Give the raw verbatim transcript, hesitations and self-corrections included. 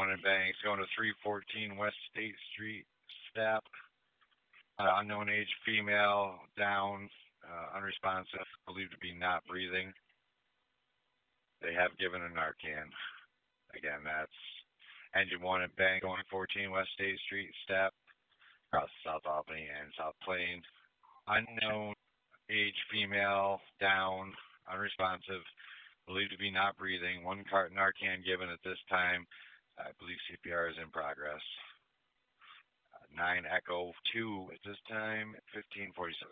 one in Banks, going to three fourteen West State Street, step. Uh, unknown age female, down, uh, unresponsive, believed to be not breathing. They have given a Narcan. Again, that's engine one at Bank, going fourteen West State Street, step, across South Albany and South Plain. Unknown age female, down, unresponsive, believed to be not breathing. One cart Narcan given at this time. I believe C P R is in progress. Uh, nine Echo two at this time, fifteen forty-seven.